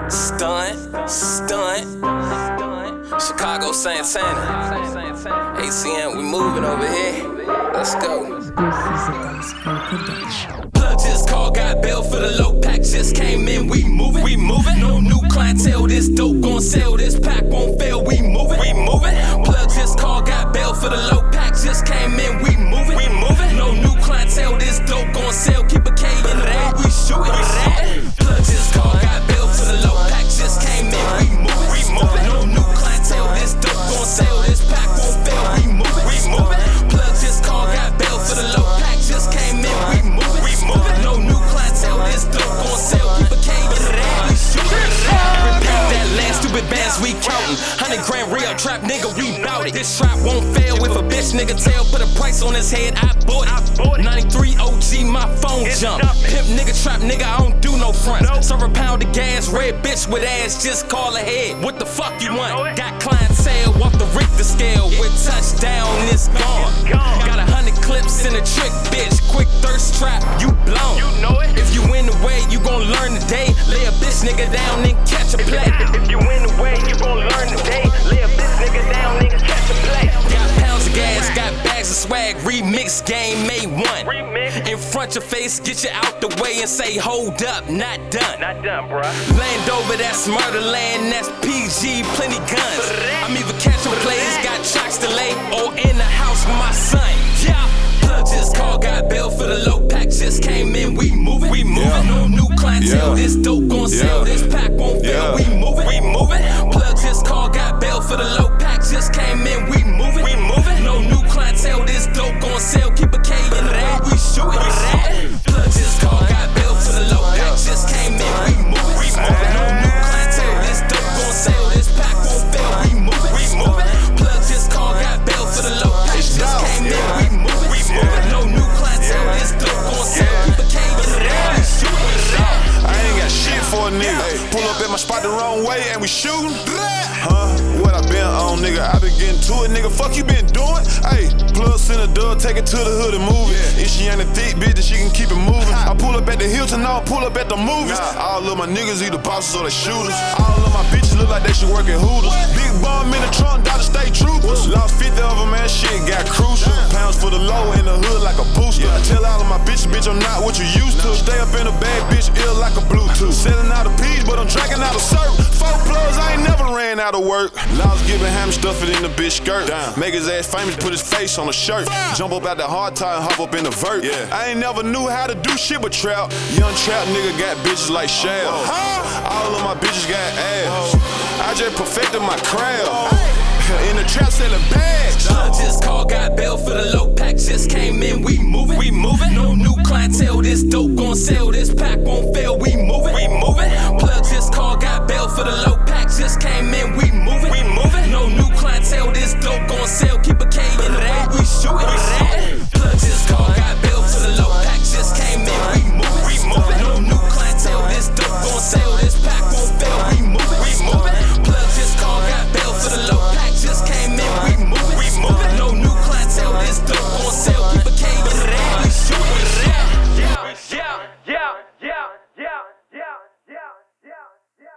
Stunt. Chicago, Santana. ACM, we moving over here. Let's go. This is a gospel production. Plug just called, got bail for the low pack. Just came in, we moving. No new clientele, this dope gon' sell. This pack won't fail, we moving. Plug just called, got bail for the low pack. Just came in, we moving. No new clientele, this dope gon' sell. Keep a K in that, we shootin'. Plug just called, got bail for the low pack. Just came in, we moving. No new clientele, this dope gon' sell. This pack won't fail, we moving. Plug just called, got bail for the low pack. Just came in, we moving. No new clientele, this dope gon' sell. Keep a K in that, we shootin'. Repeat that last stupid bands we countin'. 100 grand real trap nigga, we bout it. This trap won't fail if a bitch nigga tell. Put a price on his head, I bought it. 93 OG, my phone jump. Pimp nigga, trap nigga, I don't do no fronts. Serve a pound of gas, red bitch with ass, just call ahead. What the fuck you want? Got clientele off the Richter scale. With touchdown, it's gone. Got 100 clips in a trick, bitch. Quick thirst trap, you blown. If you in the way, you gon' learn today. Lay a bitch nigga down and catch a play. If you in the way, you gon' learn today. Lay a bitch nigga down, nigga, catch a play. Got pounds of gas, got bags of swag. Remix game, made one. In front your face, get you out the way and say, hold up, not done. Not done, bruh. Land over, that's murder land, that's PG, plenty guns. I'm either catching plays, got tracks to lay, or in the house with my son. Yeah, plug just called, got bail for the low pack. Just came in, we moving. No new clientele, this dope gon' sell. This pack won't fail, we moving. Plug just called, got bail for the low pack. Just came in, we moving. No new clientele, this dope gon' sell. Keep a K in that, we shootin'. Plug just called, got bail for the low pack. Just came in, we moving. No new clientele, this dope gon' sell. This pack won't fail, we moving. Plug just called, got bail for the low pack. Just came in, we moving. No new clientele, this dope gon' sell. Keep a K in that, we shootin'. I ain't got shit for a nigga. Pull up at my spot the wrong way and we shootin'. What I been on, nigga? I been getting to it, nigga. Fuck you been doing? Ayy, plug send a dub, take it to the hood and move it. If she ain't a thick bitch, then she can keep it moving. I pull up at the Hilton, I don't pull up at the movies. All of my niggas either bosses or they shooters. All of my bitches look like they should work at Hooters. Big bomb in the trunk, Dodger State Troopers. Lost 50 of them, man, shit got crucial. Pounds for the low in the hood like a booster. I tell all of my bitches, bitch, I'm not what you used to. Stay up in a bad bitch, ill like a Bluetooth. Selling out of peas, but I'm drinking out of syrup. 4 plugs, I ain't never ran out of work. Laws giving ham, stuff it in the bitch skirt. Make his ass famous, put his face on a shirt. Jump up out the hard tie and hop up in the vert. I ain't never knew how to do shit but trap. Young trap nigga got bitches like Shell. All of my bitches got ass. I just perfected my craft. In the trap selling bags.